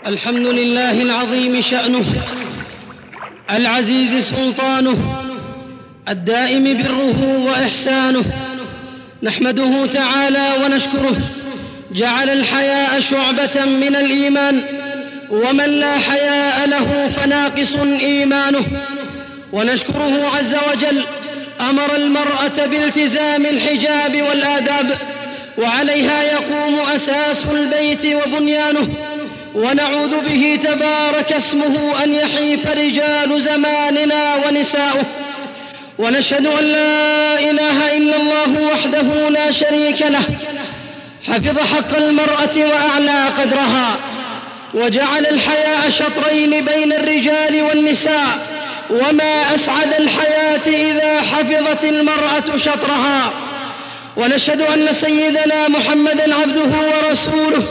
الحمد لله العظيم شأنه، العزيز سلطانه، الدائم بره وإحسانه. نحمده تعالى ونشكره، جعل الحياء شعبة من الإيمان، ومن لا حياء له فناقص إيمانه. ونشكره عز وجل أمر المرأة بالتزام الحجاب والآداب، وعليها يقوم أساس البيت وبنيانه. ونعوذ به تبارك اسمه أن يحيف رجال زماننا ونساؤه. ونشهد أن لا إله إلا الله وحده لا شريك له، حفظ حق المرأة وأعلى قدرها، وجعل الحياء شطرين بين الرجال والنساء. وما أسعد الحياة إذا حفظت المرأة شطرها. ونشهد أن سيدنا محمدًا عبده ورسوله،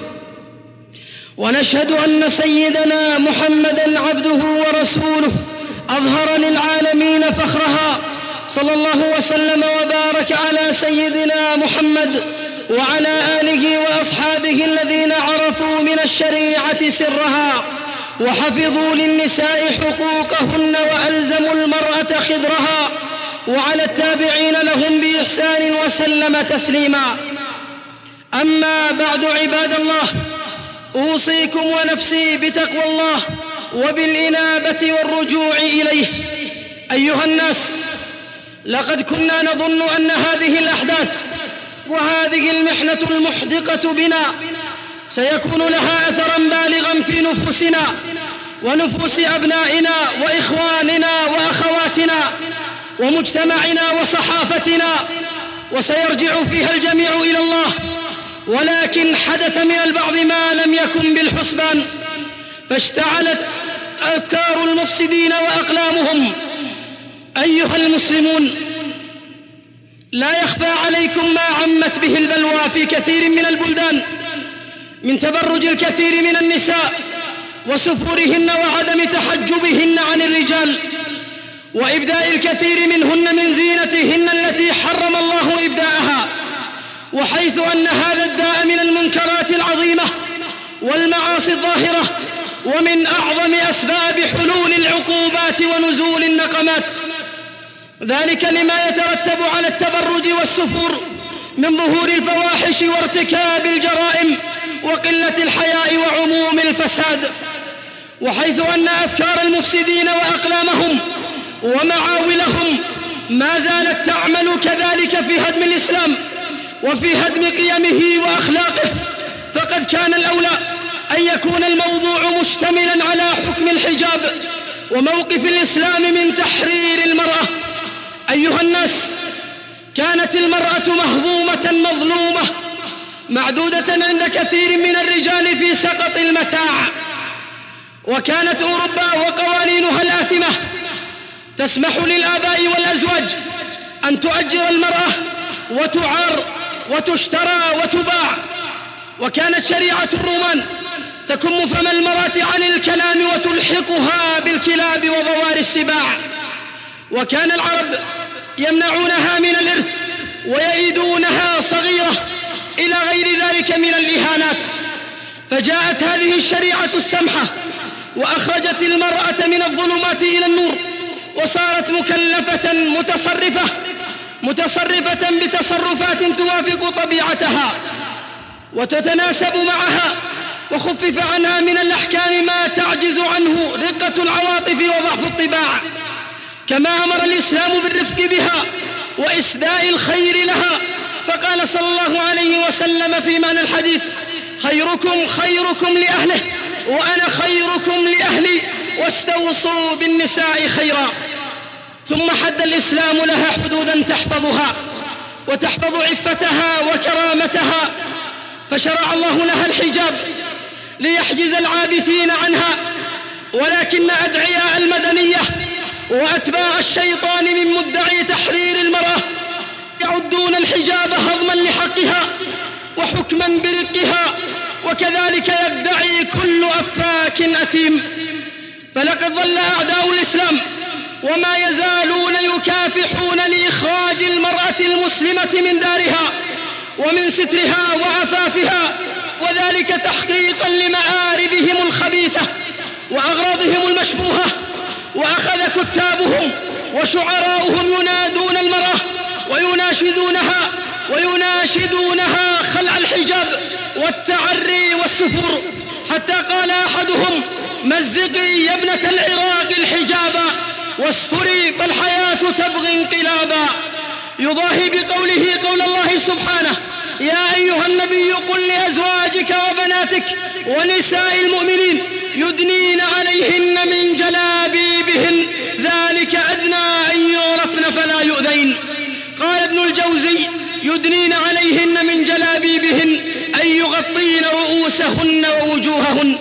ونشهد أن سيدنا محمدًا عبده ورسوله أظهر للعالمين فخرها، صلى الله وسلم وبارك على سيدنا محمد وعلى آله وأصحابه الذين عرفوا من الشريعة سرها، وحفظوا للنساء حقوقهن وألزموا المرأة خدرها، وعلى التابعين لهم بإحسان وسلم تسليما. أما بعد، عباد الله، أوصيكم ونفسي بتقوى الله وبالإنابة والرجوع إليه. أيها الناس، لقد كنا نظن أن هذه الأحداث وهذه المحنة المحدقة بنا سيكون لها أثراً بالغاً في نفوسنا ونفوس أبنائنا وإخواننا وأخواتنا ومجتمعنا وصحافتنا، وسيرجع فيها الجميع إلى الله. ولكن حدث من البعض ما لم يكن بالحسبان، فاشتعلت أفكار المفسدين وأقلامهم. أيها المسلمون، لا يخفى عليكم ما عمت به البلوى في كثير من البلدان من تبرج الكثير من النساء وسفورهن وعدم تحجبهن عن الرجال، وإبداء الكثير منهن من زينتهن التي حرم الله إبداءها. وحيث أن هذا الداء من المنكرات العظيمة والمعاصي الظاهرة، ومن أعظم أسباب حلول العقوبات ونزول النقمات، ذلك لما يترتب على التبرج والسفور من ظهور الفواحش وارتكاب الجرائم وقلة الحياء وعموم الفساد. وحيث أن أفكار المفسدين وأقلامهم ومعاولهم ما زالت تعمل كذلك في هدم الإسلام وفي هدم قيمه وأخلاقه، فقد كان الأولى أن يكون الموضوع مشتملا على حكم الحجاب وموقف الإسلام من تحرير المرأة. أيها الناس، كانت المرأة مهضومة مظلومة معدودة عند كثير من الرجال في سقط المتاع. وكانت أوروبا وقوانينها الآثمة تسمح للآباء والأزواج أن تؤجر المرأة وتعار وتشترى وتباع. وكانت شريعة الرومان تكم فم المرأة عن الكلام وتلحقها بالكلاب وضوار السباع. وكان العرب يمنعونها من الإرث ويئدونها صغيرة إلى غير ذلك من الإهانات. فجاءت هذه الشريعة السمحة وأخرجت المرأة من الظلمات إلى النور، وصارت مكلفة متصرفة بتصرفات توافق طبيعتها وتتناسب معها، وخفف عنها من الأحكام ما تعجز عنه رقة العواطف وضعف الطباع. كما أمر الإسلام بالرفق بها وإسداء الخير لها، فقال صلى الله عليه وسلم في معنى الحديث: خيركم خيركم لأهله وأنا خيركم لأهلي، واستوصوا بالنساء خيرا. ثم حد الإسلام لها حدودا تحفظها وتحفظ عفتها وكرامتها، فشرع الله لها الحجاب ليحجز العابثين عنها. ولكن أدعياء المدنية وأتباع الشيطان من مدعي تحرير المرأة يعدون الحجاب هضما لحقها وحكما برقها، وكذلك يدعي كل أفاك أثيم. فلقد ظل أعداء الإسلام وما يزالون يكافحون لإخراج المرأة المسلمة من دارها ومن سترها وعفافها، وذلك تحقيقا لمآربهم كتابهم وشعراؤهم ينادون المرأة ويناشدونها خلع الحجاب والتعري والسفور، حتى قال أحدهم: مزقي يا ابنة العراق الحجاب واسفري فالحياة تبغي انقلابا، يضاهي بقوله قول الله سبحانه: يا أيها النبي قل لأزواجك وبناتك ونساء المؤمنين يدنين عليهن من جلابيبهن ذلك أدنى أن يعرفن فلا يؤذين. قال ابن الجوزي: يدنين عليهن من جلابيبهن أي يغطين رؤوسهن ووجوههن.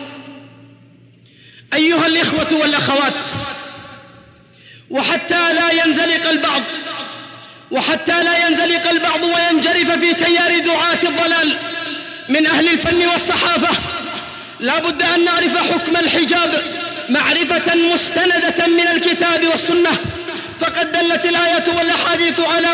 أيها الإخوة والأخوات، وحتى لا ينزلق البعض وينجرف في تيار دعاة الضلال من أهل الفن والصحافة، لا بد أن نعرف حكم الحجاب معرفة مستندة من الكتاب والسنة، فقد دلت الآية والأحاديث على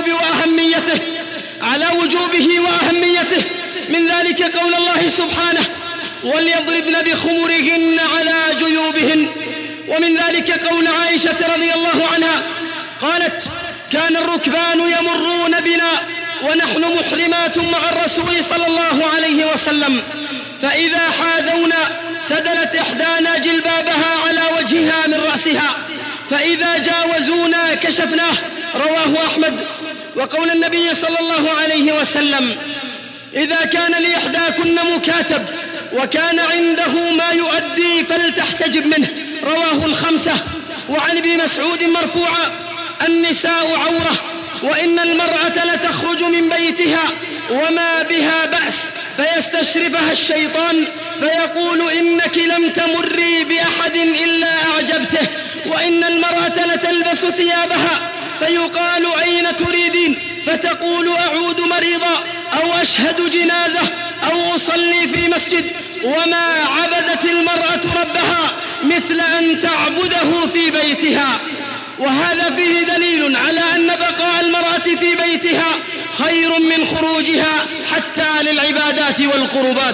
وجوبه وأهميته. من ذلك قول الله سبحانه: وليضربن بخمرهن على جيوبهن. ومن ذلك قول عائشة رضي الله عنها قالت: كان الركبان يمرون بنا ونحن محرمات مع الرسول صلى الله عليه وسلم، فإذا حاذونا سدلت إحدانا جلبابها على وجهها من رأسها، فإذا جاوزونا كشفناه. رواه أحمد. وقول النبي صلى الله عليه وسلم: إذا كان لإحداكن مكاتب وكان عنده ما يؤدي فلتحتجب منه. رواه الخمسة. وعن ابن مسعود مرفوعا: النساء عورة، وإن المرأة لتخرج من بيتها وما بها بأس فيستشرفها الشيطان فيقول: إنك لم تمري بأحد إلا أعجبته. وإن المرأة لتلبس ثيابها فيقال: أين تريدين؟ فتقول: أعود مريضا، أو أشهد جنازة، أو أصلي في مسجد. وما عبدت المرأة ربها مثل أن تعبده في بيتها. وهذا فيه دليل على أن بقاء المرأة في بيتها خير من خروجها حتى للعبادات والقربات.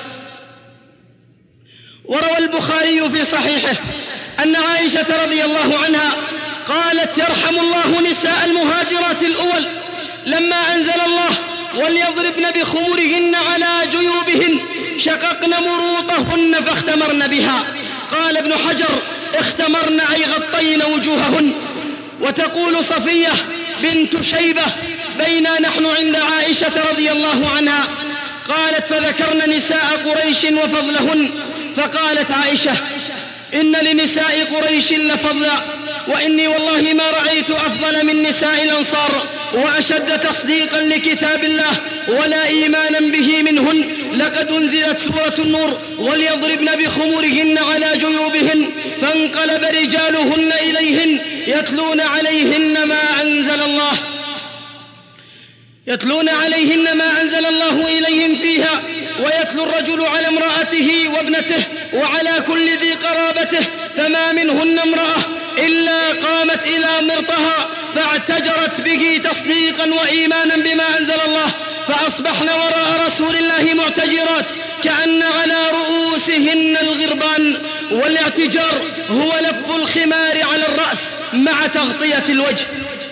وروى البخاري في صحيحه أن عائشة رضي الله عنها قالت: يرحم الله نساء المهاجرات الأول لما أنزل الله وليضربن بخمرهن على جيوبهن شققن مروطهن فاختمرن بها. قال ابن حجر: اختمرن أي غطين وجوههن. وتقول صفية بنت شيبة: بينا نحن عند عائشة رضي الله عنها قالت: فذكرن نساء قريش وفضلهن، فقالت عائشة: إن لنساء قريش لفضلا، وإني والله ما رأيت أفضل من نساء الأنصار وأشد تصديقا لكتاب الله ولا إيمانا به منهن. لقد أنزلت سورة النور: وليضربن بخمرهن على جيوبهن، فانقلب رجالهن إليهن يتلون عليهن ما أنزل الله إليهم فيها، ويتلو الرجل على امرأته وابنته وعلى كل ذي قرابته، فما منهن امرأة إلا قامت إلى مرطها فاعتجرت به تصديقا وإيمانا بما أنزل الله، فأصبحن وراء رسول الله معتجرات كأن على رؤوسهن الغربان. والاعتجار هو لف الخمار على الرأس مع تغطية الوجه.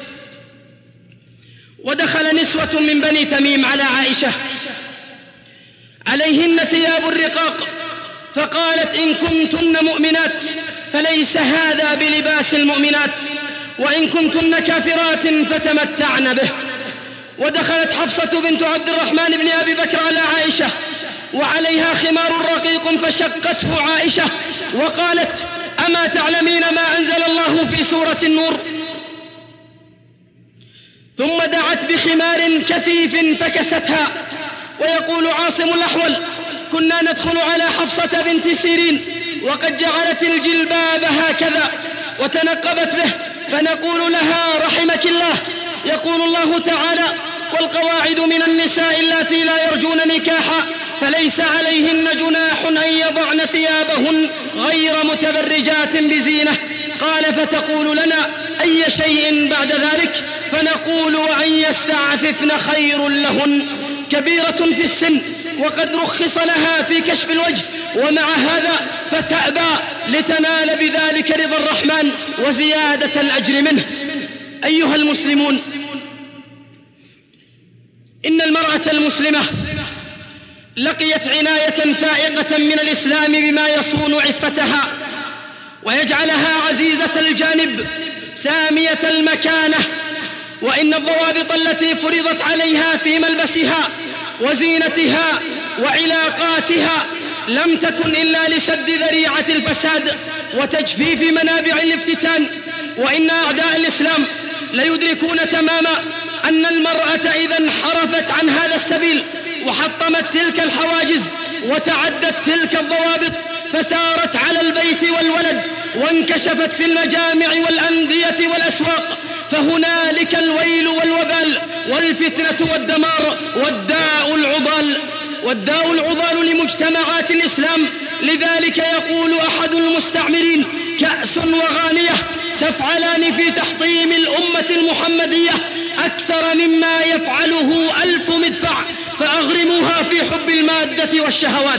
ودخل نسوة من بني تميم على عائشة عليهن ثياب الرقاق، فقالت: إن كنتن مؤمنات فليس هذا بلباس المؤمنات، وإن كنتن كافرات فتمتعن به. ودخلت حفصة بنت عبد الرحمن بن أبي بكر على عائشة وعليها خمار رقيق فشقته عائشة وقالت: أما تعلمين ما أنزل الله في سورة النور؟ ثم دعت بخمار كثيف فكستها. ويقول عاصم الأحول: كنا ندخل على حفصة بنت سيرين وقد جعلت الجلباب هكذا وتنقبت به، فنقول لها: رحمك الله. يقول الله تعالى: والقواعد من النساء اللاتي لا يرجون نكاحا فليس عليهن جناح أن يضعن ثيابهن غير متبرجات بزينة. قال: فتقول لنا: أي شيء بعد ذلك؟ فنقول: وأن يستعففن خير لهن. كبيرة في السن وقد رخص لها في كشف الوجه ومع هذا فتأبى لتنال بذلك رضا الرحمن وزيادة الأجر منه. أيها المسلمون، إن المرأة المسلمة لقيت عناية فائقة من الإسلام بما يصون عفتها ويجعلها عزيزة الجانب سامية المكانة. وإن الضوابط التي فرضت عليها في ملبسها وزينتها وعلاقاتها لم تكن إلا لسد ذريعة الفساد وتجفيف منابع الافتتان. وإن أعداء الإسلام ليدركون تماما أن المرأة إذا انحرفت عن هذا السبيل وحطمت تلك الحواجز وتعدت تلك الضوابط فثارت على البيت والولد وانكشفت في المجامع والأندية والأسواق، فهنالك الويل والوبال والفتنة والدمار والداء العضال لمجتمعات الإسلام. لذلك يقول أحد المستعمرين: كأس وغانية تفعلان في تحطيم الأمة المحمدية أكثر مما يفعله 1000 مدفع، فأغرموها في حب المادة والشهوات.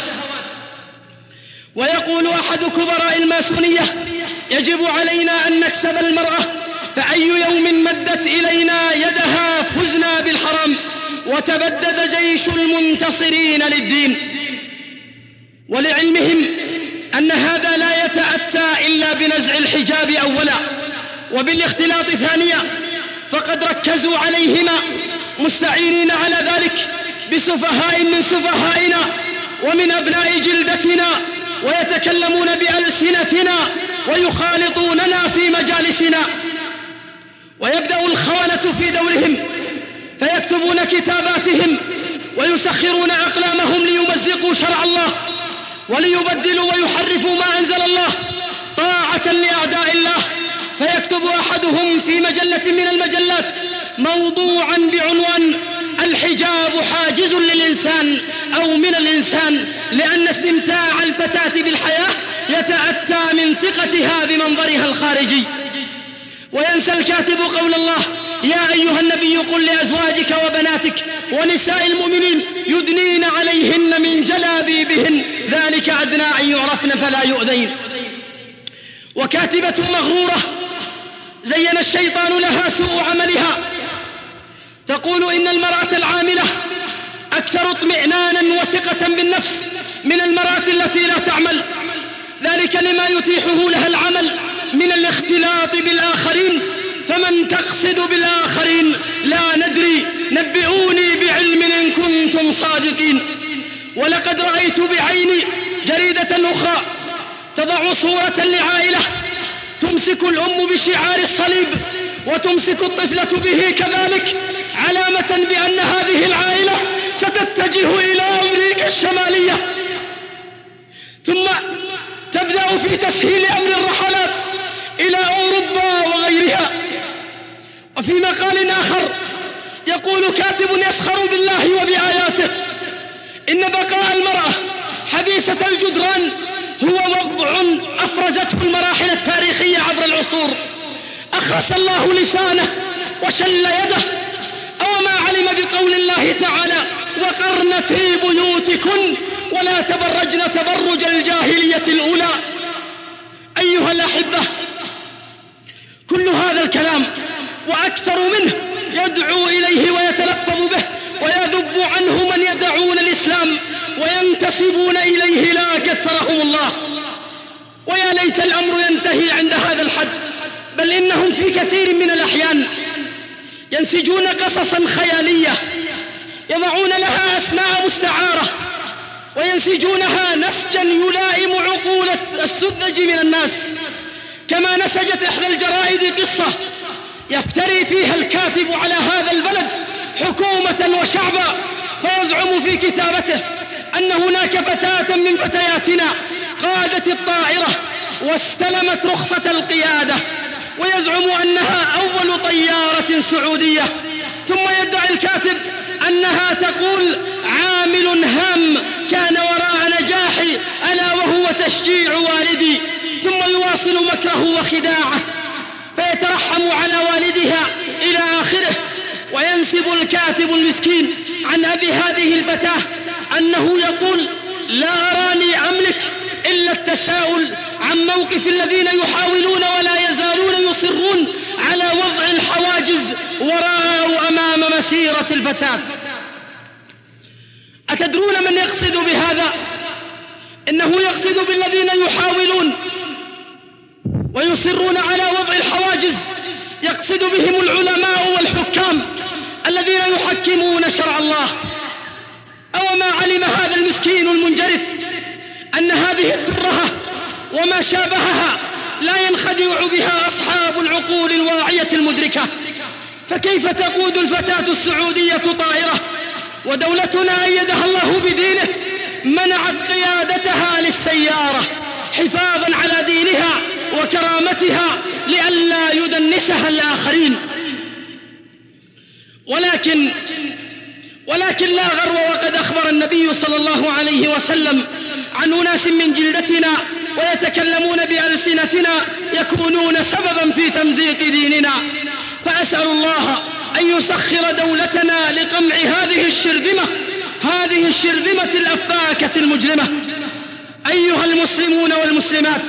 ويقول أحد كبراء الماسونية: يجب علينا أن نكسب المرأة، فأي يوم مدت إلينا يدها فزنا بالحرام وتبدد جيش المنتصرين للدين. ولعلمهم أن هذا لا يتأتى إلا بنزع الحجاب أولا وبالاختلاط ثانيا، فقد ركزوا عليهما مستعينين على ذلك بسفهاء من سفهائنا ومن أبناء جلدتنا، ويتكلمون بألسنتنا ويخالطوننا في مجالسنا. ويبدأ الخونة في دورهم فيكتبون كتاباتهم ويسخرون أقلامهم ليمزقوا شرع الله وليبدلوا ويحرفوا ما أنزل الله طاعة لأعداء الله. فيكتب أحدهم في مجلة من المجلات موضوعا بعنوان: الحجاب حاجز للإنسان أو من الإنسان، لأن استمتاع الفتاة بالحياة يتأتى من ثقتها بمنظرها الخارجي. وينسى الكاتب قول الله: يا أيها النبي قل لأزواجك وبناتك ونساء المؤمنين يدنين عليهن من جلابيبهن ذلك أدنى أن يعرفن فلا يؤذين. وكاتبة مغرورة زين الشيطان لها سوء عملها تقول إن المرأة العاملة أكثر اطمئنانا وثقة بالنفس من المرأة التي لا تعمل، ذلك لما يتيحه لها العمل من الاختلاط بالآخرين. فمن تقصد بالآخرين؟ لا ندري، نبئوني بعلم إن كنتم صادقين. ولقد رأيت بعيني جريدة أخرى تضع صورة لعائلة تمسك الأم بشعار الصليب وتمسك الطفلة به كذلك، علامة بأن هذه العائلة ستتجه إلى أمريكا الشمالية، ثم تبدأ في تسهيل أمر الرحلات إلى أوروبا وغيرها. وفي مقال آخر يقول كاتب يسخر بالله وبآياته: إن بقاء المرأة حديثة الجدران هو وضع أفرزته المراحل التاريخية عبر العصور. أخرس الله لسانه وشل يده، أو ما علم بقول الله تعالى: وقرن في بيوتكن ولا تبرجن تبرج الجاهلية الأولى. أيها الأحبة، كل هذا الكلام وأكثر منه يدعو إليه ويتلفظ به ويذب عنه من يدعون الإسلام وينتسبون إليه لا كثرهم الله. ويا ليت الأمر ينتهي عند هذا الحد، بل إنهم في كثير من الأحيان ينسجون قصصا خيالية يضعون لها أسماء مستعارة وينسجونها نسجا يلائم عقول السذج من الناس. كما نسجت إحدى الجرائد قصة يفتري فيها الكاتب على هذا البلد حكومة وشعبا، فيزعم في كتابته أن هناك فتاة من فتياتنا قادت الطائرة واستلمت رخصة القيادة، ويزعم أنها أول طيارة سعودية، ثم يدعي الكاتب أنها تقول: عامل هام كان وراء نجاحي ألا وهو تشجيع والدي، ثم يواصل مكره وخداعه فيترحم على والدها إلى آخره. وينسب الكاتب المسكين عن أبي هذه الفتاة أنه يقول: لا أراني أملك إلا التساؤل عن موقف الذين يحاولون ولا يزالون يصرون على وضع الحواجز وراء وأمام مسيرة الفتاة. أتدرون من يقصد بهذا؟ إنه يقصد بالذين يحاولون ويصرون على وضع الحواجز، يقصد بهم العلماء والحكام الذين يحكمون شرع الله. أو ما علم هذا المسكين المنجرف أن هذه الترهة وما شابهها لا ينخدع بها أصحاب العقول الواعية المدركة؟ فكيف تقود الفتاة السعودية طائرة ودولتنا أيدها الله بدينه منعت قيادتها للسيارة حفاظا على دينها وكرامتها لئلا يدنسها الآخرين؟ ولكن لا غرو، وقد أخبر النبي صلى الله عليه وسلم عن أناس من جلدتنا ويتكلمون بألسنتنا يكونون سببا في تمزيق ديننا. فأسأل الله أن يسخر دولتنا لقمع هذه الشرذمة الأفاكة المجرمة. أيها المسلمون والمسلمات،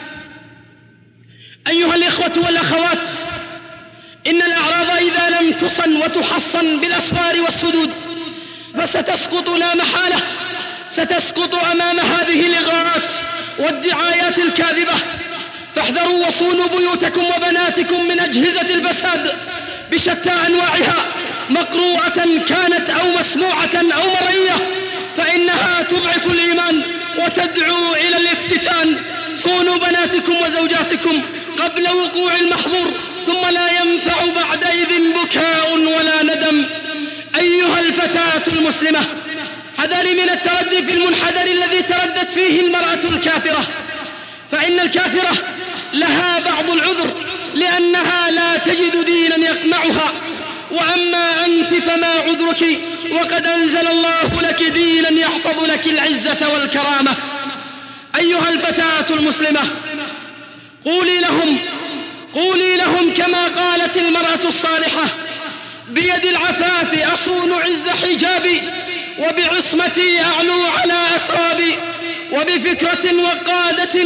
أيها الإخوة والأخوات، إن الأعراض إذا لم تصن وتحصن بالأسوار والسدود فستسقط لا محالة، ستسقط أمام هذه الإغراءات والدعايات الكاذبة. فاحذروا وصونوا بيوتكم وبناتكم من أجهزة الفساد بشتى أنواعها، مقروءة كانت أو مسموعة أو مرئية، فإنها تضعف الإيمان وتدعو إلى الافتتان. صونوا بناتكم وزوجاتكم قبل وقوع المحظور، ثم لا ينفع بعدئذ بكاء ولا ندم. أيها الفتاة المسلمة، حذري من التردي في المنحدر الذي تردت فيه المرأة الكافرة، فإن الكافرة لها بعض العذر لأنها لا تجد دينا يقمعها، وأما أنت فما عذرك وقد أنزل الله لك دينا يحفظ لك العزة والكرامة. أيها الفتاة المسلمة، قولي لهم كما قالت المرأة الصالحة: بيد العفاف أصون عز حجابي، وبعصمتي أعلو على أترابي، وبفكرة وقادة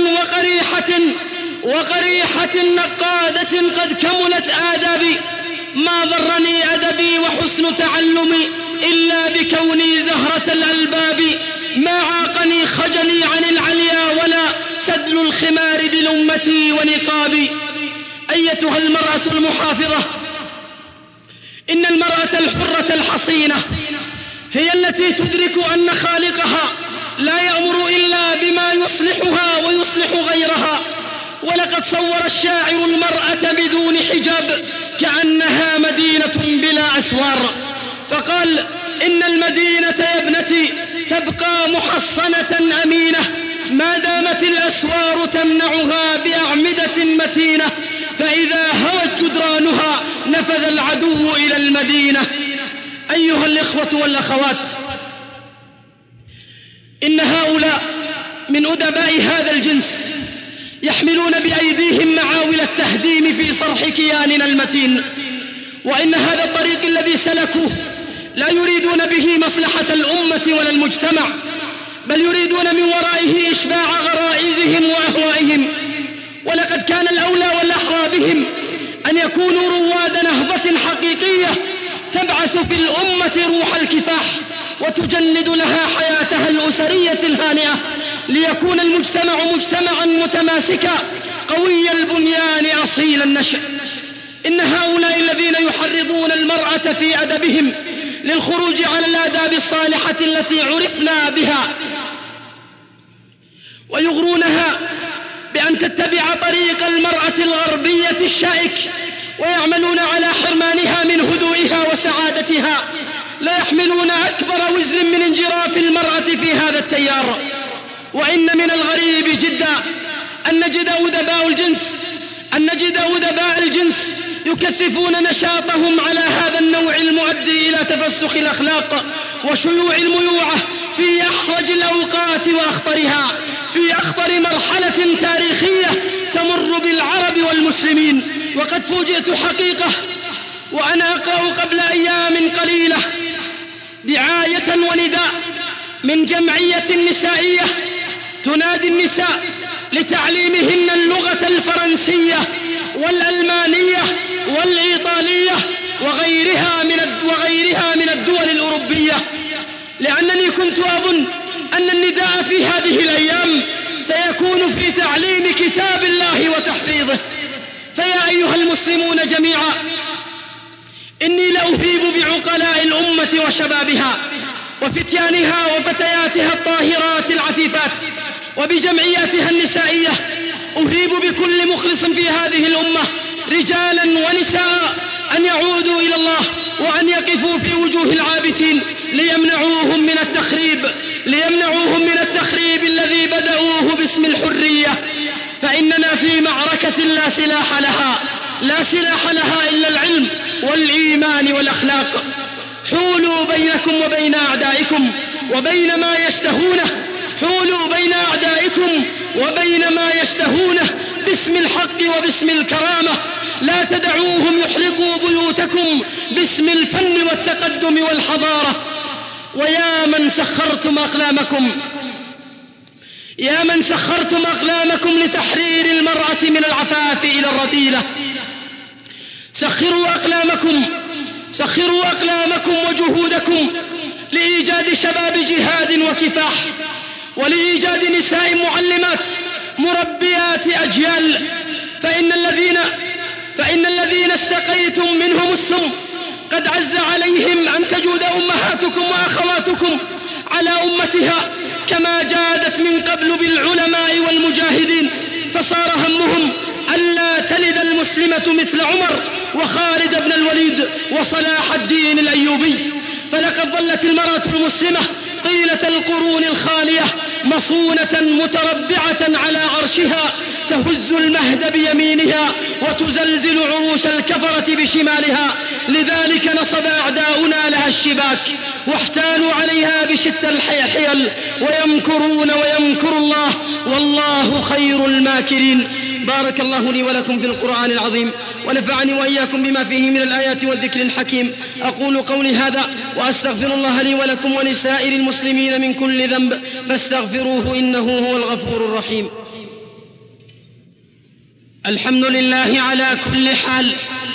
وقريحة نقادة قد كملت آدابي، ما ضرني أدبي وحسن تعلمي إلا بكوني زهرة الألباب، ما عاقني خجلي عن العليا ولا سدل الخمار بلمتي ونقابي. أيتها المرأة المحافظة، إن المرأة الحرة الحصينة هي التي تدرك أن خالقها لا يأمر إلا بما يصلحها ويصلح غيرها. ولقد صور الشاعر المرأة بدون حجاب كأنها مدينة بلا أسوار، فقال: إن المدينة يا ابنتي تبقى محصنة أمينة ما دامت الأسوار تمنعها بأعمدة متينة، فإذا هوت جدرانها نفذ العدو إلى المدينة. أيها الإخوة والأخوات، إن هؤلاء من أدباء هذا الجنس يحملون بأيديهم معاول التهديم في صرح كياننا المتين، وإن هذا الطريق الذي سلكوه لا يريدون به مصلحة الأمة ولا المجتمع، بل يريدون من ورائه إشباع غرائزهم وأهوائهم. ولقد كان الأولى والأحرى بهم أن يكونوا رواد نهضة حقيقية تبعث في الأمة روح الكفاح وتجند لها حياتها الأسرية الهانئة، ليكون المجتمع مجتمعا متماسكا قوي البنيان أصيل النشأ. إن هؤلاء الذين يحرضون المرأة في أدبهم للخروج على الآداب الصالحة التي عرفنا بها، ويغرونها بأن تتبع طريق المرأة الغربية الشائك، ويعملون على حرمانها من هدوئها وسعادتها، لا يحملون أكبر وزر من انجراف المرأة في هذا التيار. وإن من الغريب جدا أن نجد أدباء الجنس يكثفون نشاطهم على هذا النوع المؤدي إلى تفسخ الأخلاق وشيوع الميوعة في أحرج الأوقات وأخطرها، في أخطر مرحلة تاريخية تمر بالعرب والمسلمين. وقد فوجئت حقيقة وأنا أقرأ قبل أيام قليلة دعاية ونداء من جمعية نسائية تنادي النساء لتعليمهن اللغة الفرنسية والألمانية والإيطالية وغيرها من الدول الأوروبية، لأنني كنت أظن أن النداء في هذه الأيام سيكون في تعليم كتاب الله وتحفيظه. فيا أيها المسلمون جميعا، إني لأهيب بعقلاء الأمة وشبابها وفتيانها وفتياتها الطاهرات العفيفات وبجمعياتها النسائية، أهيب بكل مخلص في هذه الأمة رجالا ونساء أن يعودوا إلى الله وأن يقفوا في وجوه العابثين ليمنعوهم من التخريب الذي بدأوه باسم الحرية. فإننا في معركة لا سلاح لها إلا العلم والإيمان والأخلاق. حولوا بينكم وبين أعدائكم وبين ما يشتهونه باسم الحق وباسم الكرامة. لا تدعوهم يحرقوا بيوتكم باسم الفن والتقدم والحضارة. ويا من سخرتم أقلامكم لتحرير المرأة من العفاف إلى الرذيلة، سخروا أقلامكم وجهودكم لإيجاد شباب جهاد وكفاح، ولإيجاد نساء معلمات مربيات أجيال. فإن الذين استقيتم منهم السم قد عز عليهم أن تجود أمهاتكم وأخواتكم على أمتها كما جادت من قبل بالعلماء والمجاهدين، فصار همهم ألا تلد المسلمة مثل عمر وخالد بن الوليد وصلاح الدين الأيوبي. فلقد ظلت المرأة المسلمة طيلة القرون الخالية مصونة متربعة على عرشها، تهز المهد بيمينها وتزلزل عروش الكفرة بشمالها. لذلك نصب أعداؤنا لها الشباك واحتالوا عليها بشتى الحيل، ويمكرون ويمكر الله والله خير الماكرين. بارك الله لي ولكم في القرآن العظيم، ونفعني وإياكم بما فيه من الآيات والذكر الحكيم. أقول قولي هذا وأستغفر الله لي ولكم ولسائر المسلمين من كل ذنب فاستغفروه إنه هو الغفور الرحيم. الحمد لله على كل حال،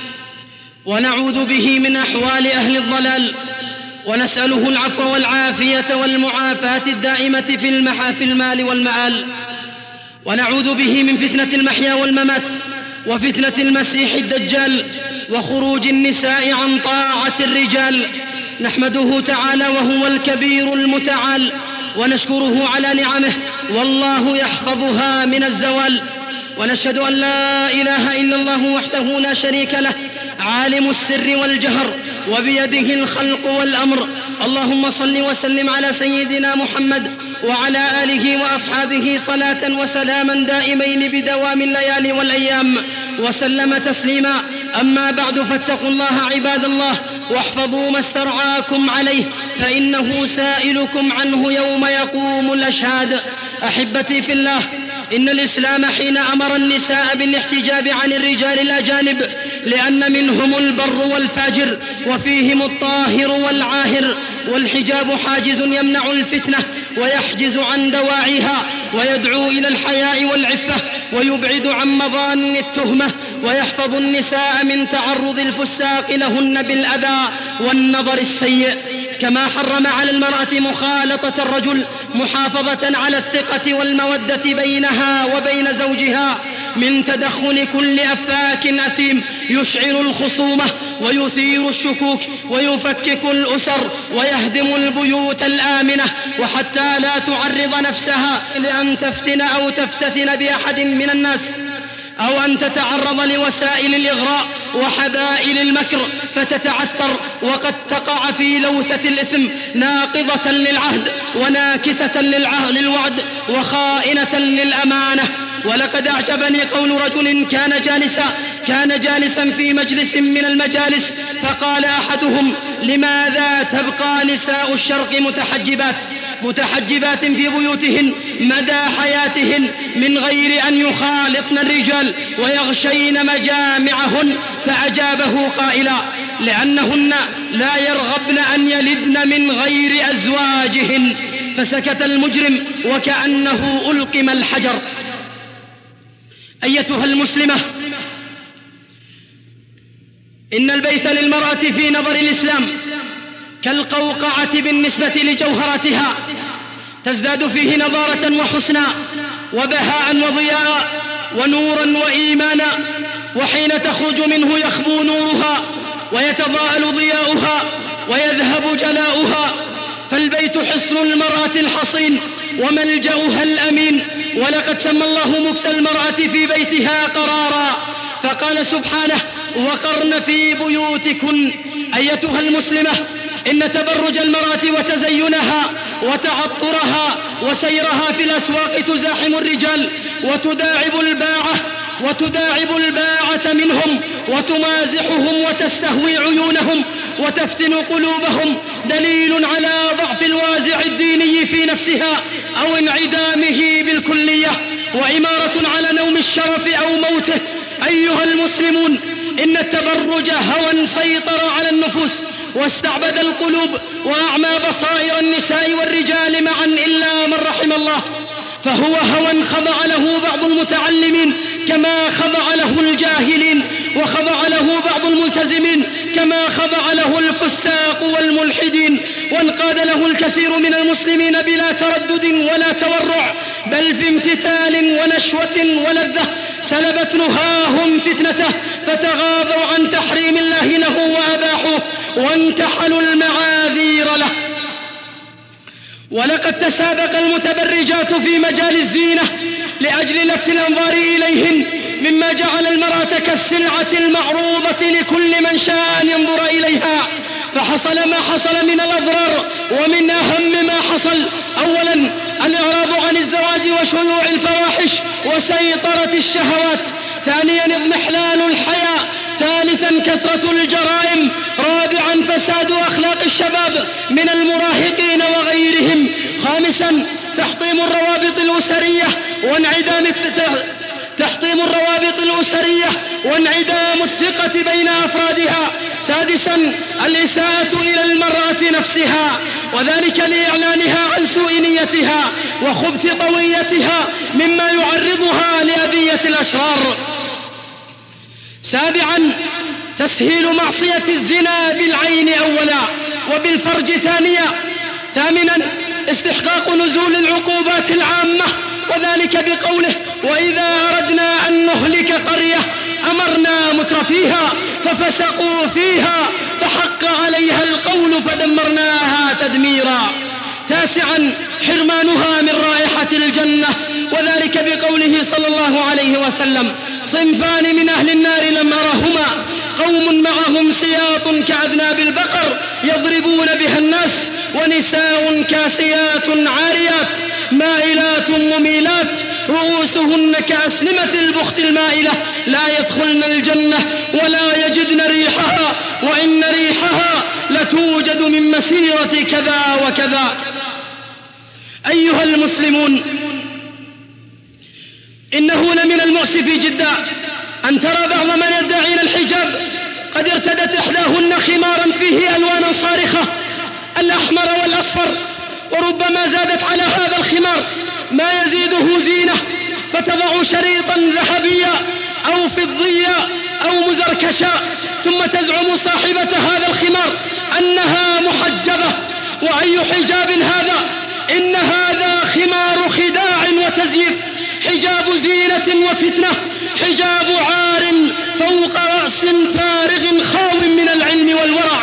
ونعوذ به من أحوال أهل الضلال، ونسأله العفو والعافية والمعافاة الدائمة في المال والمآل، ونعوذ به من فتنة المحيا والممات وفتنة المسيح الدجال وخروج النساء عن طاعة الرجال. نحمده تعالى وهو الكبير المتعال، ونشكره على نعمه والله يحفظها من الزوال. ونشهد أن لا إله إلا الله وحده لا شريك له عالم السر والجهر وبيده الخلق والأمر. اللهم صل وسلم على سيدنا محمد وعلى آله وأصحابه صلاة وسلاما دائمين بدوام الليالي والأيام وسلم تسليما. أما بعد، فاتقوا الله عباد الله واحفظوا ما استرعاكم عليه، فإنه سائلكم عنه يوم يقوم الأشهاد. أحبتي في الله، إن الإسلام حين أمر النساء بالاحتجاب عن الرجال الأجانب لأن منهم البر والفاجر وفيهم الطاهر والعاهر، والحجاب حاجز يمنع الفتنة ويحجز عن دواعيها ويدعو إلى الحياء والعفة ويبعد عن مظان التهمة ويحفظ النساء من تعرض الفساق لهن بالأذى والنظر السيء. كما حرم على المرأة مخالطة الرجل محافظة على الثقة والمودة بينها وبين زوجها من تدخل كل أفاك أثيم يشعل الخصومة ويثير الشكوك ويفكك الأسر ويهدم البيوت الآمنة، وحتى لا تعرض نفسها لأن تفتن أو تفتتن بأحد من الناس، أو أن تتعرض لوسائل الإغراء وحبائل المكر فتتعثر وقد تقع في لوثة الإثم ناقضة للعهد وناكثة للوعد وخائنة للأمانة. ولقد أعجبني قول رجل كان جالسا في مجلس من المجالس، فقال أحدهم: لماذا تبقى نساء الشرق متحجبات في بيوتهن مدى حياتهن من غير أن يخالطن الرجال ويغشين مجامعهن؟ فأجابه قائلا: لأنهن لا يرغبن أن يلدن من غير أزواجهن. فسكت المجرم وكأنه ألقم الحجر. أيتها المسلمة، إن البيت للمرأة في نظر الإسلام كالقوقعة بالنسبة لجوهرتها، تزداد فيه نضارة وحسنا وبهاء وضياء ونورا وإيمانا، وحين تخرج منه يخبو نورها ويتضاءل ضياؤها ويذهب جلاؤها. فالبيت حصن المرأة الحصين وملجأها الأمين، ولقد سمى الله مكث المرأة في بيتها قرارا، فقال سبحانه: وقرن في بيوتكن. أيتها المسلمة، إن تبرج المرأة وتزينها وتعطرها وسيرها في الأسواق تزاحم الرجال وتداعب الباعة منهم وتمازحهم وتستهوي عيونهم وتفتن قلوبهم، دليل على ضعف الوازع الديني في نفسها أو انعدامه بالكلية، وعمارة على نوم الشرف أو موته. أيها المسلمون، إن التبرج هوى سيطر على النفوس واستعبد القلوب وأعمى بصائر النساء والرجال معا إلا من رحم الله، فهو هوى خضع له بعض المتعلمين كما خضع له الجاهلين، وخضع له بعض الملتزمين كما خضع له الفساق والملحدين، وانقاد له الكثير من المسلمين بلا تردد ولا تورع، بل في امتثال ونشوة ولذة سلبت نهاهم فتنته، فتغاضوا عن تحريم الله له وأباحوه وانتحلوا المعاذير له. ولقد تسابق المتبرجات في مجال الزينة لأجل لفت الأنظار إليهن، مما جعل المرأة كالسلعة المعروضة لكل من شاء أن ينظر إليها، فحصل ما حصل من الأضرار، ومن أهم ما حصل: أولا الإعراض عن الزواج وشيوع الفواحش وسيطرة الشهوات، ثانيا اضمحلال الحياء، ثالثا كثرة الجرائم، رابعا فساد أخلاق الشباب من المراهقين وغيرهم، خامسا تحطيم الروابط الأسرية وانعدام الثقة بين أفرادها، سادسا الإساءة إلى المرأة نفسها، وذلك لإعلانها عن سوء نيتها وخبث طويتها مما يعرضها لأذية الأشرار، سابعا تسهيل معصية الزنا بالعين أولا وبالفرج ثانيا، ثامنا استحقاق نزول العقوبات العامة، وذلك بقوله: وإذا أردنا أن نهلك قرية أمرنا مترفيها ففسقوا فيها فحق عليها القول فدمرناها تدميرا، تاسعا حرمانها من رائحة الجنة، وذلك بقوله صلى الله عليه وسلم: صنفان من أهل النار لم أرهما، قوم معهم سياط كأذناب البقر يضربون بها الناس، ونساء كاسيات عاريات مائلات مميلات رؤوسهن كأسنمة البخت المائلة لا يدخلن الجنة ولا يجدن ريحها، وإن ريحها لتوجد من مسيرة كذا وكذا. أيها المسلمون، إنه لمن المؤسف جدا أن ترى بعض من يدعين الحجاب قد ارتدت إحداهن خمارا فيه ألوانا صارخة، الأحمر والأصفر، وربما زادت على هذا الخمار ما يزيده زينة، فتضع شريطا ذهبيا أو فضيا أو مزركشا، ثم تزعم صاحبة هذا الخمار أنها محجبة. وأي حجاب هذا؟ إن هذا خمار خداع وتزييف، حجاب زينة وفتنة، حجاب عار فوق رأس فارغ خاو من العلم والورع.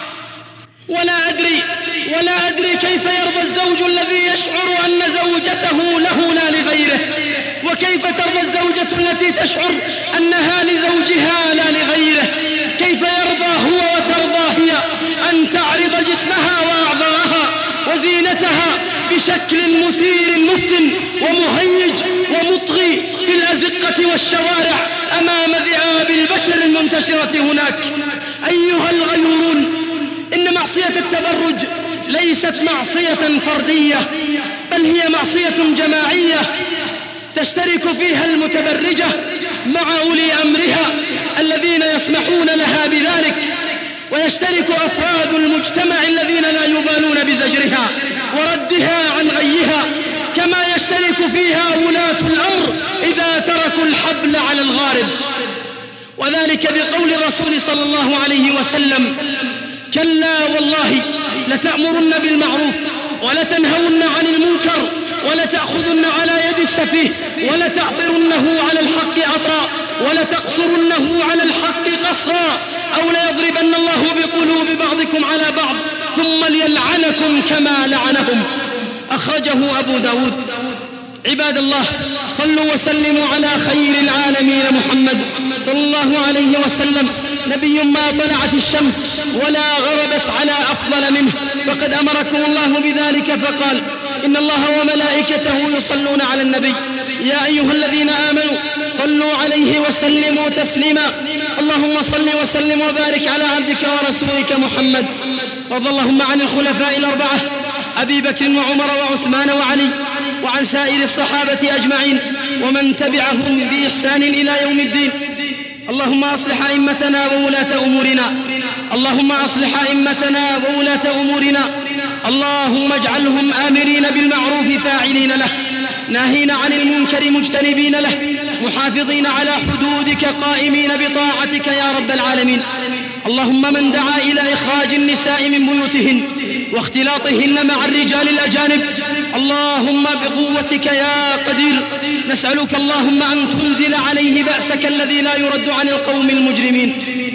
ولا أدري كيف يرضى الزوج الذي يشعر أن زوجته له لا لغيره، وكيف ترضى الزوجة التي تشعر أنها لزوجها لا لغيره، كيف يرضى هو وترضى هي أن تعرض جسمها وأعضاءها وزينتها بشكل مثير مفتن ومهيج ومطغي في الأزقة والشوارع أمام ذئاب البشر المنتشرة هناك. أيها الغيورون، إن معصية التبرج ليست معصية فردية، بل هي معصية جماعية تشترك فيها المتبرجة مع أولي أمرها الذين يسمحون لها بذلك، ويشترك أفراد المجتمع الذين لا يبالون بزجرها وردها عن غيها، كما يشترك فيها ولاة الأمر إذا تركوا الحبل على الغارب. وذلك بقول الرسول صلى الله عليه وسلم: كلا والله لتأمرن بالمعروف ولتنهون عن المنكر ولتأخذن على يد السفيه ولتعطرنه على الحق عطرا ولتقصرنه على الحق قصرا، أو ليضربن الله بقلوب بعضكم على بعض ثم ليلعنكم كما لعنهم. أخرجه أبو داود. عباد الله، صلوا وسلموا على خير العالمين محمد صلى الله عليه وسلم، نبي ما طلعت الشمس ولا غربت على أفضل منه، فقد أمركم الله بذلك فقال: إن الله وملائكته يصلون على النبي يا أيها الذين آمنوا صلوا عليه وسلموا تسليما. اللهم صل وسلم وبارك على عبدك ورسولك محمد. وارض اللهم عن الخلفاء الأربعة أبي بكر وعمر وعثمان وعلي، وعن سائر الصحابة أجمعين ومن تبعهم بإحسان إلى يوم الدين. اللهم أصلح أئمتنا وولاة أمورنا، اللهم أصلح أئمتنا وولاة أمورنا، اللهم اجعلهم آمرين بالمعروف فاعلين له، ناهين عن المنكر مجتنبين له، محافظين على حدودك قائمين بطاعتك يا رب العالمين. اللهم من دعا إلى إخراج النساء من بيوتهن واختلاطهن مع الرجال الأجانب، اللهم بقوتك يا قدير نسألك اللهم أن تنزل عليه بأسك الذي لا يرد عن القوم المجرمين.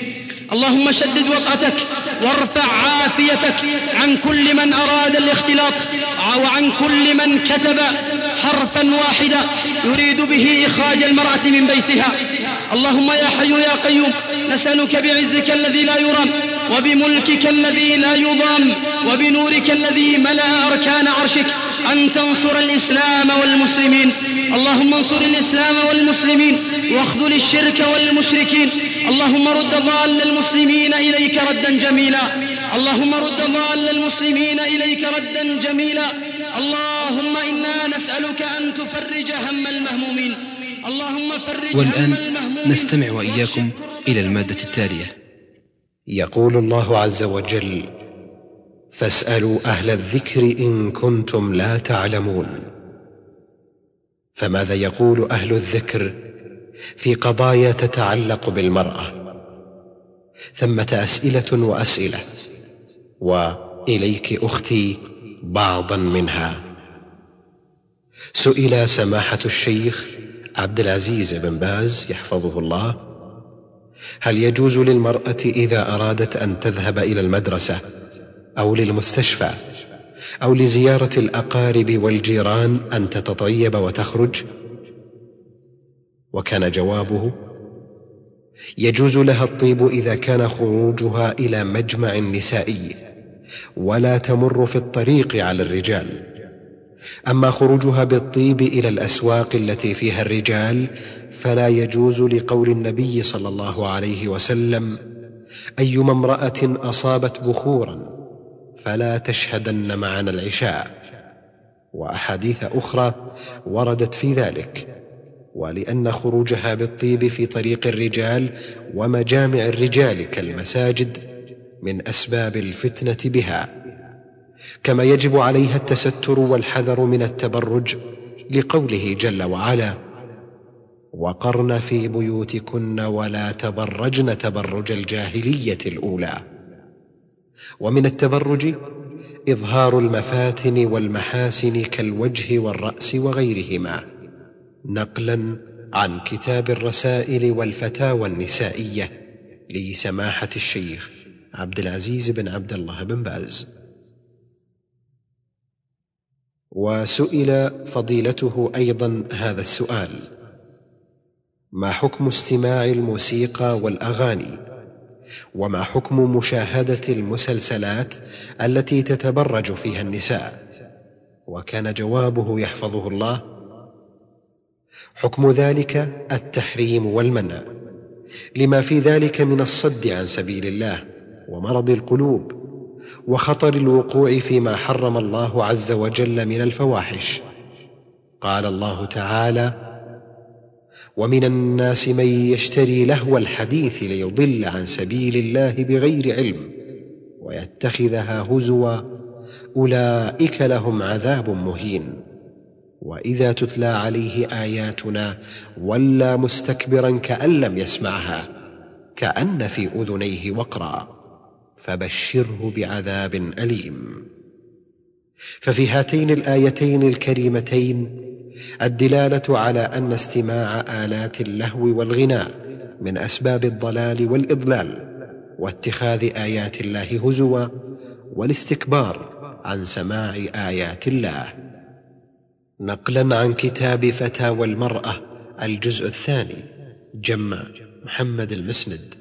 اللهم شدد وطأتك وارفع عافيتك عن كل من أراد الاختلاط، وعن كل من كتب حرفا واحدا يريد به إخراج المرأة من بيتها. اللهم يا حي يا قيوم نسألك بعزك الذي لا يرام وبملكك الذي لا يضام وبنورك الذي ملأ أركان عرشك أن تنصر الإسلام والمسلمين. اللهم انصر الإسلام والمسلمين واخذل الشرك والمشركين. اللهم رد ضال المسلمين إليك ردا جميلا، اللهم رد ضال المسلمين إليك ردا جميلا. اللهم إنا نسألك أن تفرج هم المهمومين. اللهم فرج والآن نستمع وإياكم إلى المادة التالية. يقول الله عز وجل: فاسألوا أهل الذكر إن كنتم لا تعلمون. فماذا يقول أهل الذكر في قضايا تتعلق بالمرأة؟ ثمة أسئلة وأسئلة، وإليك أختي بعضا منها. سئل سماحة الشيخ عبد العزيز بن باز يحفظه الله: هل يجوز للمرأة إذا أرادت أن تذهب إلى المدرسة أو للمستشفى أو لزيارة الأقارب والجيران أن تتطيب وتخرج؟ وكان جوابه: يجوز لها الطيب إذا كان خروجها إلى مجمع نسائي ولا تمر في الطريق على الرجال. أما خروجها بالطيب إلى الأسواق التي فيها الرجال فلا يجوز، لقول النبي صلى الله عليه وسلم: أيما امرأة أصابت بخورا فلا تشهدن معنا العشاء. وأحاديث أخرى وردت في ذلك. ولأن خروجها بالطيب في طريق الرجال ومجامع الرجال كالمساجد من أسباب الفتنة بها، كما يجب عليها التستر والحذر من التبرج، لقوله جل وعلا: وقرن في بيوتكن ولا تبرجن تبرج الجاهلية الأولى. ومن التبرج إظهار المفاتن والمحاسن كالوجه والرأس وغيرهما، نقلا عن كتاب الرسائل والفتاوى النسائية لسماحة الشيخ عبد العزيز بن عبد الله بن باز. وسئل فضيلته أيضا هذا السؤال: ما حكم استماع الموسيقى والأغاني؟ وما حكم مشاهدة المسلسلات التي تتبرج فيها النساء؟ وكان جوابه يحفظه الله: حكم ذلك التحريم والمنع، لما في ذلك من الصد عن سبيل الله ومرض القلوب وخطر الوقوع فيما حرم الله عز وجل من الفواحش. قال الله تعالى: ومن الناس من يشتري لهو الحديث ليضل عن سبيل الله بغير علم ويتخذها هزوا أولئك لهم عذاب مهين. وإذا تتلى عليه آياتنا ولى مستكبرا كأن لم يسمعها كأن في أذنيه وقرا، فبشره بعذاب أليم. ففي هاتين الآيتين الكريمتين الدلالة على أن استماع آلات اللهو والغناء من أسباب الضلال والإضلال، واتخاذ آيات الله هزوا والاستكبار عن سماع آيات الله. نقلا عن كتاب فتاوى المرأة الجزء الثاني، جمع محمد المسند.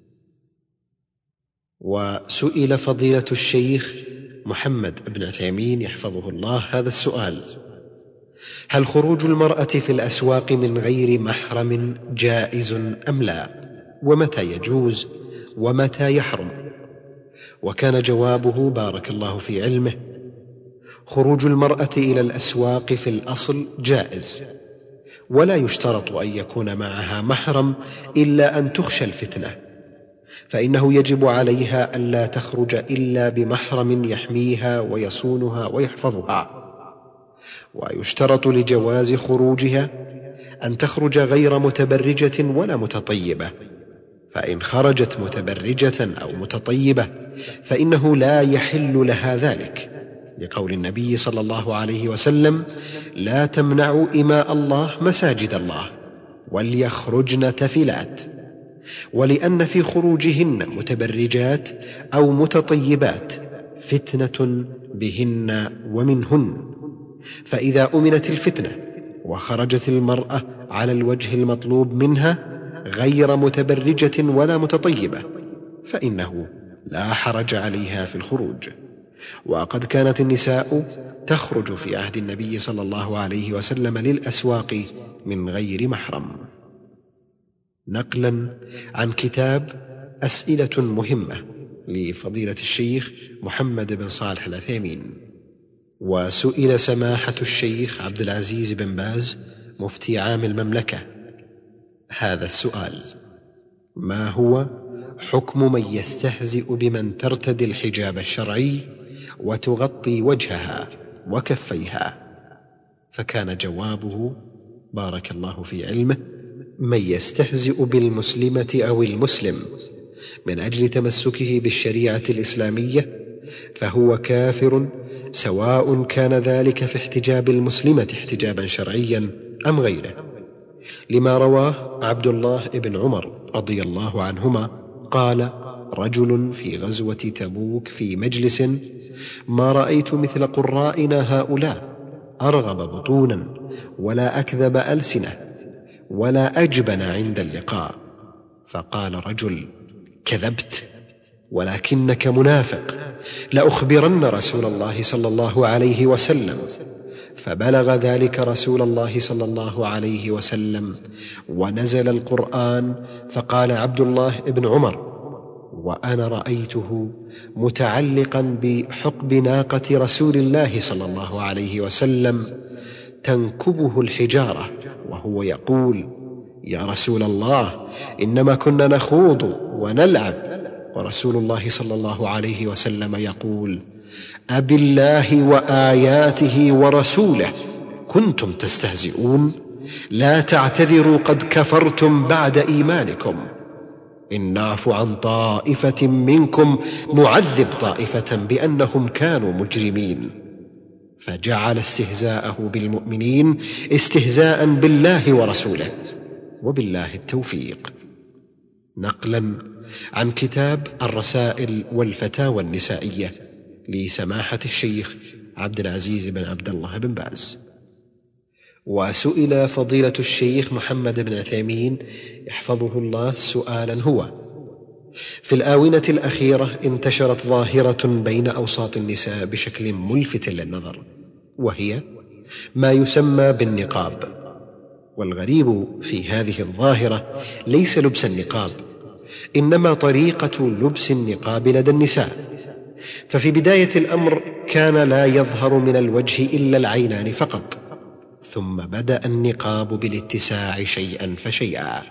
وسئل فضيلة الشيخ محمد بن عثيمين يحفظه الله هذا السؤال: هل خروج المرأة في الأسواق من غير محرم جائز أم لا؟ ومتى يجوز ومتى يحرم؟ وكان جوابه بارك الله في علمه: خروج المرأة إلى الأسواق في الأصل جائز، ولا يشترط أن يكون معها محرم إلا أن تخشى الفتنة، فإنه يجب عليها ألا تخرج إلا بمحرم يحميها ويصونها ويحفظها. ويشترط لجواز خروجها أن تخرج غير متبرجة ولا متطيبة، فإن خرجت متبرجة أو متطيبة فإنه لا يحل لها ذلك، لقول النبي صلى الله عليه وسلم: لا تمنعوا إماء الله مساجد الله وليخرجن تفلات. ولأن في خروجهن متبرجات أو متطيبات فتنة بهن ومنهن، فإذا أمنت الفتنة وخرجت المرأة على الوجه المطلوب منها غير متبرجة ولا متطيبة فإنه لا حرج عليها في الخروج. وقد كانت النساء تخرج في عهد النبي صلى الله عليه وسلم للأسواق من غير محرم. نقلا عن كتاب أسئلة مهمة لفضيلة الشيخ محمد بن صالح العثيمين. وسئل سماحة الشيخ عبد العزيز بن باز مفتي عام المملكة هذا السؤال: ما هو حكم من يستهزئ بمن ترتدي الحجاب الشرعي وتغطي وجهها وكفيها؟ فكان جوابه بارك الله في علمه: من يستهزئ بالمسلمة أو المسلم من أجل تمسكه بالشريعة الإسلامية فهو كافر، سواء كان ذلك في احتجاب المسلمة احتجابا شرعيا أم غيره، لما رواه عبد الله بن عمر رضي الله عنهما قال: رجل في غزوة تبوك في مجلس: ما رأيت مثل قرائنا هؤلاء أرغب بطونا ولا أكذب ألسنة ولا أجبن عند اللقاء. فقال رجل: كذبت، ولكنك منافق، لأخبرن رسول الله صلى الله عليه وسلم. فبلغ ذلك رسول الله صلى الله عليه وسلم ونزل القرآن، فقال عبد الله بن عمر: وأنا رأيته متعلقا بحقب ناقة رسول الله صلى الله عليه وسلم تنكبه الحجارة وهو يقول: يا رسول الله، إنما كنا نخوض ونلعب. ورسول الله صلى الله عليه وسلم يقول: أبالله وآياته ورسوله كنتم تستهزئون؟ لا تعتذروا، قد كفرتم بعد إيمانكم. إن نعفو عن طائفة منكم نعذب طائفة بأنهم كانوا مجرمين. فجعل استهزاءه بالمؤمنين استهزاء بالله ورسوله، وبالله التوفيق. نقلا عن كتاب الرسائل والفتاوى النسائية لسماحة الشيخ عبد العزيز بن عبد الله بن باز. وسئل فضيلة الشيخ محمد بن عثيمين يحفظه الله سؤالا هو: في الآونة الأخيرة انتشرت ظاهرة بين أوساط النساء بشكل ملفت للنظر، وهي ما يسمى بالنقاب. والغريب في هذه الظاهرة ليس لبس النقاب، إنما طريقة لبس النقاب لدى النساء. ففي بداية الأمر كان لا يظهر من الوجه إلا العينان فقط، ثم بدأ النقاب بالاتساع شيئا فشيئا،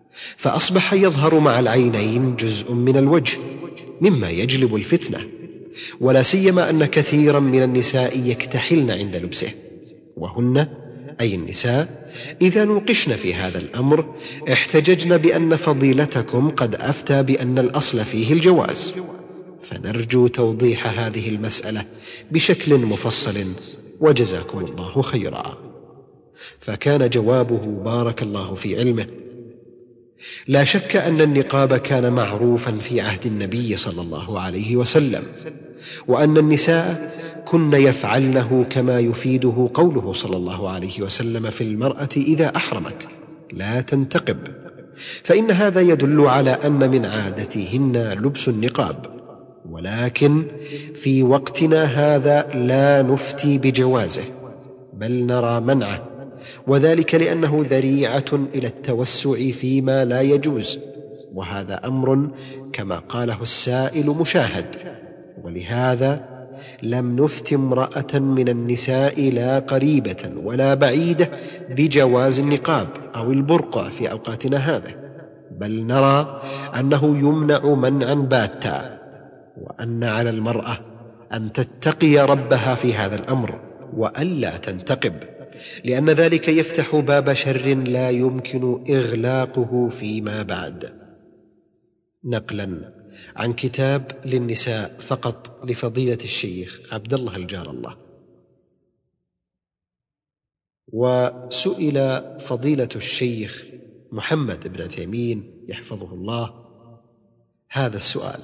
فأصبح يظهر مع العينين جزء من الوجه مما يجلب الفتنة، ولا سيما أن كثيرا من النساء يكتحلن عند لبسه، وهن أي النساء إذا نوقشن في هذا الأمر احتججن بأن فضيلتكم قد أفتى بأن الأصل فيه الجواز، فنرجو توضيح هذه المسألة بشكل مفصل، وجزاكم الله خيرا. فكان جوابه بارك الله في علمه: لا شك أن النقاب كان معروفا في عهد النبي صلى الله عليه وسلم، وأن النساء كن يفعلنه كما يفيده قوله صلى الله عليه وسلم في المرأة إذا أحرمت لا تنتقب، فإن هذا يدل على أن من عادتهن لبس النقاب، ولكن في وقتنا هذا لا نفتي بجوازه بل نرى منعه، وذلك لأنه ذريعة إلى التوسع فيما لا يجوز، وهذا أمر كما قاله السائل مشاهد، ولهذا لم نفت امرأة من النساء لا قريبة ولا بعيدة بجواز النقاب أو البرقع في أوقاتنا هذا، بل نرى أنه يمنع منعا باتا، وأن على المرأة أن تتقي ربها في هذا الأمر وألا تنتقب، لأن ذلك يفتح باب شر لا يمكن إغلاقه فيما بعد. نقلا عن كتاب للنساء فقط لفضيلة الشيخ عبد الله الجار الله. وسئل فضيلة الشيخ محمد بن تيمين يحفظه الله هذا السؤال: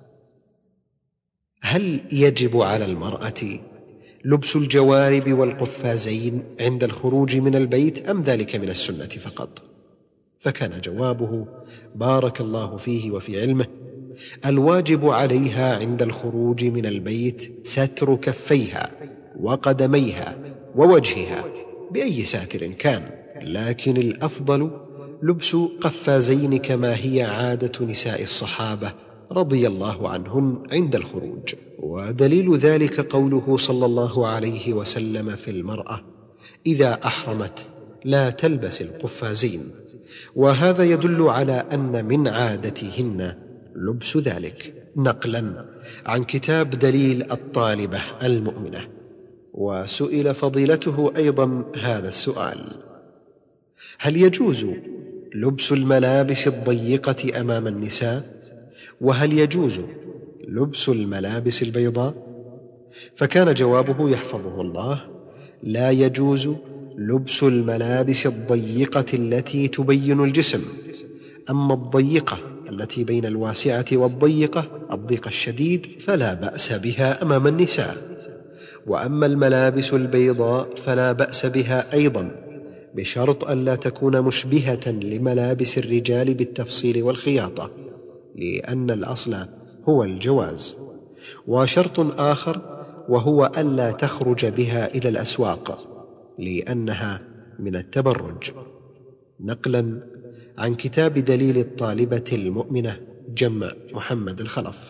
هل يجب على المرأة لبس الجوارب والقفازين عند الخروج من البيت أم ذلك من السنة فقط؟ فكان جوابه بارك الله فيه وفي علمه: الواجب عليها عند الخروج من البيت ستر كفيها وقدميها ووجهها بأي ساتر كان، لكن الأفضل لبس قفازين كما هي عادة نساء الصحابة رضي الله عنهن عند الخروج. ودليل ذلك قوله صلى الله عليه وسلم في المرأة إذا أحرمت لا تلبس القفازين، وهذا يدل على أن من عادتهن لبس ذلك. نقلا عن كتاب دليل الطالبة المؤمنة. وسئل فضيلته أيضا هذا السؤال: هل يجوز لبس الملابس الضيقة أمام النساء؟ وهل يجوز لبس الملابس البيضاء؟ فكان جوابه يحفظه الله: لا يجوز لبس الملابس الضيقة التي تبين الجسم، أما الضيقة التي بين الواسعة والضيقة الضيق الشديد فلا بأس بها أمام النساء، وأما الملابس البيضاء فلا بأس بها أيضا، بشرط ألا تكون مشبهة لملابس الرجال بالتفصيل والخياطة، لأن الأصل هو الجواز. وشرط آخر وهو ألا تخرج بها إلى الأسواق لأنها من التبرج. نقلا عن كتاب دليل الطالبة المؤمنة جمع محمد الخلف.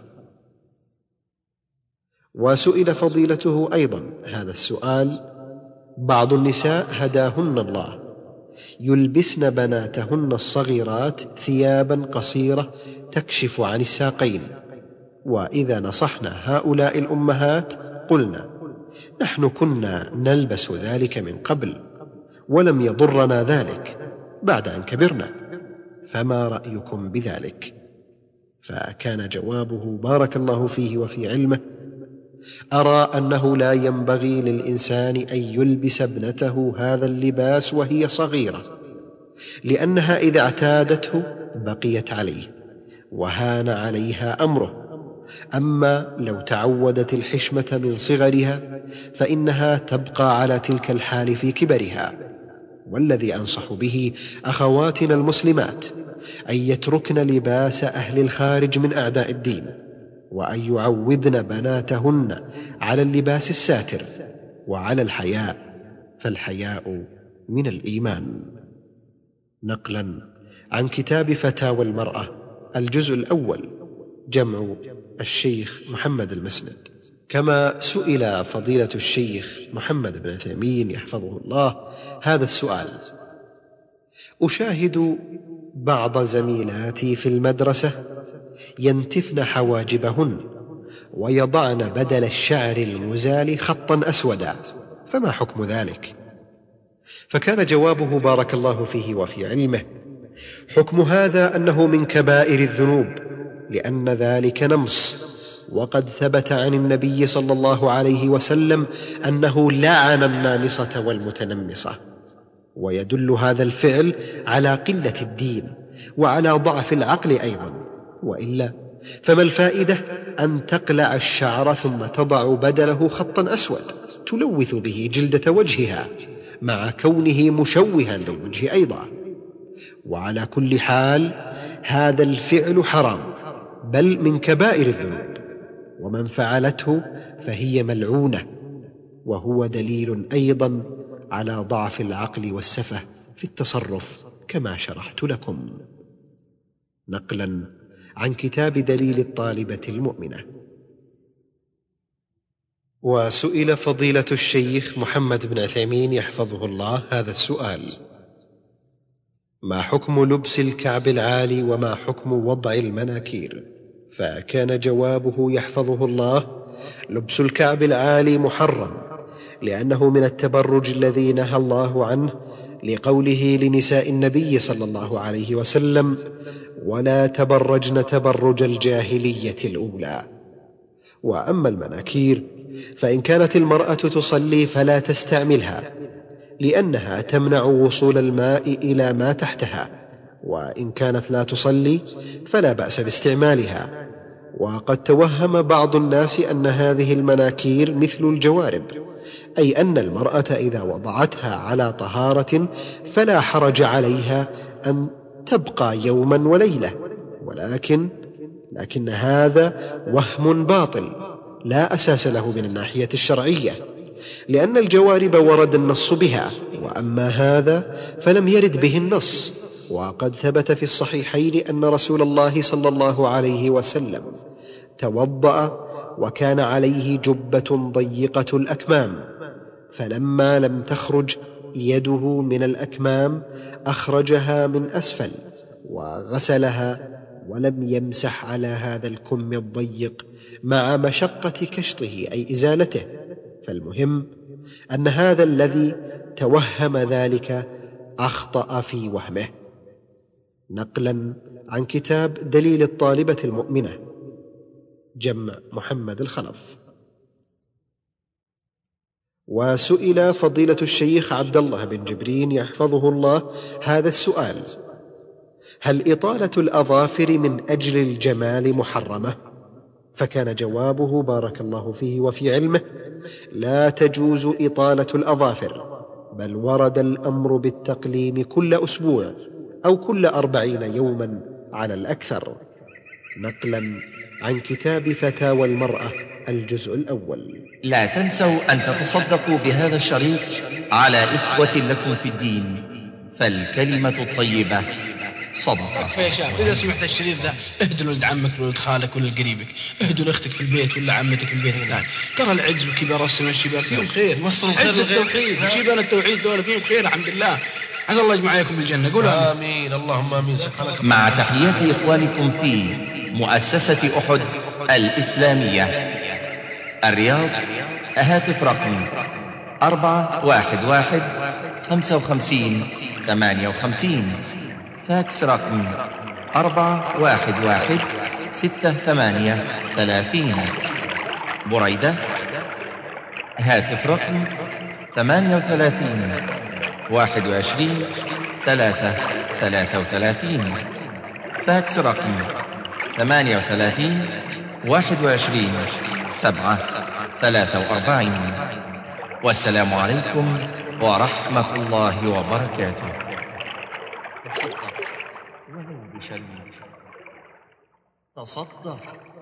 وسئل فضيلته أيضا هذا السؤال: بعض النساء هداهن الله يلبسن بناتهن الصغيرات ثيابا قصيرة تكشف عن الساقين، وإذا نصحنا هؤلاء الأمهات قلنا: نحن كنا نلبس ذلك من قبل ولم يضرنا ذلك بعد أن كبرنا، فما رأيكم بذلك؟ فكان جوابه بارك الله فيه وفي علمه: أرى أنه لا ينبغي للإنسان أن يلبس ابنته هذا اللباس وهي صغيرة، لأنها إذا اعتادته بقيت عليه وهان عليها أمره، أما لو تعودت الحشمة من صغرها فإنها تبقى على تلك الحال في كبرها. والذي أنصح به أخواتنا المسلمات أن يتركن لباس أهل الخارج من أعداء الدين، وأن يعودن بناتهن على اللباس الساتر وعلى الحياء، فالحياء من الإيمان. نقلا عن كتاب فتاوى المرأة الجزء الأول جمع الشيخ محمد المسند. كما سئل فضيلة الشيخ محمد بن تيمين يحفظه الله هذا السؤال: أشاهد بعض زميلاتي في المدرسة ينتفن حواجبهن ويضعن بدل الشعر المزال خطا أسودا، فما حكم ذلك؟ فكان جوابه بارك الله فيه وفي علمه: حكم هذا أنه من كبائر الذنوب، لأن ذلك نمص، وقد ثبت عن النبي صلى الله عليه وسلم أنه لعن النامصة والمتنمصة. ويدل هذا الفعل على قلة الدين وعلى ضعف العقل أيضا، وإلا فما الفائدة أن تقلع الشعر ثم تضع بدله خطا أسود تلوث به جلدة وجهها، مع كونه مشوها للوجه أيضا؟ وعلى كل حال هذا الفعل حرام، بل من كبائر الذنوب، ومن فعلته فهي ملعونة، وهو دليل أيضا على ضعف العقل والسفه في التصرف كما شرحت لكم. نقلا عن كتاب دليل الطالبة المؤمنة. وسئل فضيلة الشيخ محمد بن عثيمين يحفظه الله هذا السؤال: ما حكم لبس الكعب العالي وما حكم وضع المناكير؟ فكان جوابه يحفظه الله: لبس الكعب العالي محرم، لأنه من التبرج الذي نهى الله عنه، لقوله لنساء النبي صلى الله عليه وسلم: ولا تبرجن تبرج الجاهلية الأولى. وأما المناكير فإن كانت المرأة تصلي فلا تستعملها، لأنها تمنع وصول الماء إلى ما تحتها، وإن كانت لا تصلي فلا بأس باستعمالها. وقد توهم بعض الناس أن هذه المناكير مثل الجوارب، أي أن المرأة إذا وضعتها على طهارة فلا حرج عليها أن تبقى يوما وليلة، لكن هذا وهم باطل لا أساس له من الناحية الشرعية، لأن الجوارب ورد النص بها، وأما هذا فلم يرد به النص. وقد ثبت في الصحيحين أن رسول الله صلى الله عليه وسلم توضأ وكان عليه جبة ضيقة الأكمام، فلما لم تخرج يده من الأكمام أخرجها من أسفل وغسلها، ولم يمسح على هذا الكم الضيق مع مشقة كشطه أي إزالته. فالمهم أن هذا الذي توهم ذلك أخطأ في وهمه. نقلا عن كتاب دليل الطالبة المؤمنة، جمع محمد الخلف. وسئل فضيلة الشيخ عبد الله بن جبرين يحفظه الله هذا السؤال: هل إطالة الأظافر من أجل الجمال محرمة؟ فكان جوابه بارك الله فيه وفي علمه: لا تجوز إطالة الأظافر، بل ورد الأمر بالتقليم كل أسبوع أو كل 40 يوما على الأكثر. نقلا عن كتاب فتاوى المرأة الجزء الأول. لا تنسوا أن تتصدقوا بهذا الشريط على إخوة لكم في الدين، فالكلمة الطيبة صدقة. يا شاب، إذا سمعت الشريط ذا اهدوا لولد عمك ولولد خالك ولا قريبك، اهدوا لأختك في البيت ولا عمتك في البيت الثاني. ترى العجز وكبار السن والشباب فيهم خير، وصلوا خير التوحيد وشيبان التوحيد ذولا فيهم خير الحمد لله. عسى الله يجمع عليكم بالجنة. قولوا آمين. اللهم آمين. سبحانك. مع تحيات إخوانكم في مؤسسة أحد الإسلامية الرياض. هاتف رقم 411 55 58. فاكس رقم 411 68 30. بريدة. هاتف رقم 38 21 3 33. فاكس رقم 38 21 7 43. والسلام عليكم ورحمة الله وبركاته. تصدق ولو بشريط. تصدق